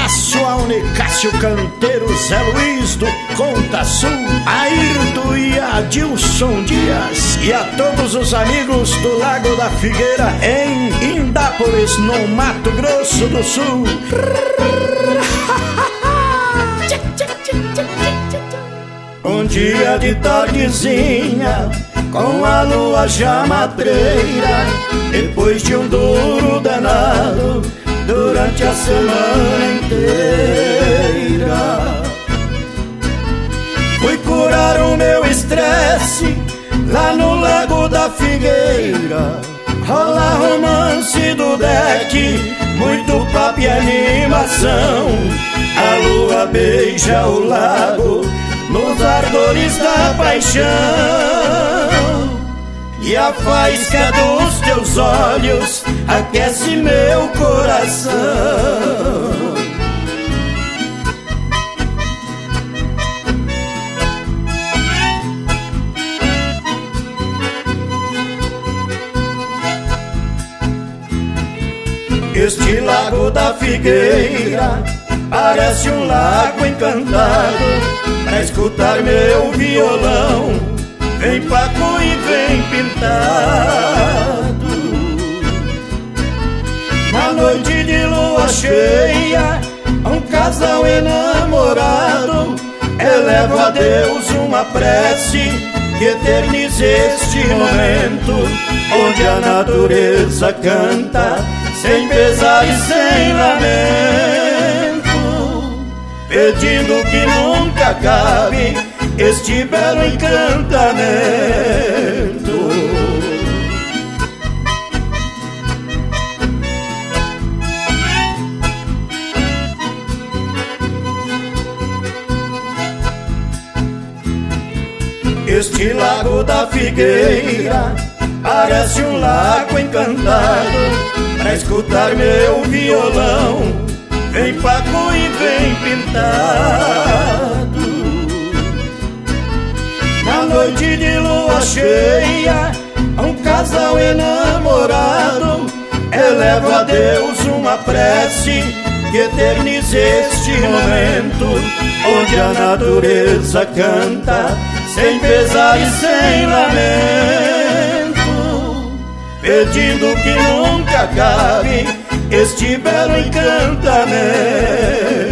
abraço a Unicácio Canteiro, Zé Luiz do Conta Sul, Ayrton e Adilson Dias e a todos os amigos do Lago da Figueira em Indápolis, no Mato Grosso do Sul. Um dia de tardezinha, com a lua já matreira, depois de um duro danado durante a semana inteira, fui curar o meu estresse lá no Lago da Figueira. Rola romance do deck, muito papo e animação. A lua beija o lago nos ardores da paixão, e a faísca dos teus olhos aquece meu coração. Este Lago da Figueira parece um lago encantado. Pra escutar meu violão, vem Paco e vem pintado. Na noite de lua cheia, um casal enamorado eleva a Deus uma prece que eternize este momento, onde a natureza canta sem pesar e sem lamento, pedindo que nunca acabe este belo encantamento. Este Lago da Figueira parece um lago encantado. Pra escutar meu violão, vem Paco e vem pintado. Na noite de lua cheia, um casal enamorado eleva a Deus uma prece que eternize este momento, onde a natureza canta sem pesar e sem lamento, pedindo que nunca acabe este belo encantamento.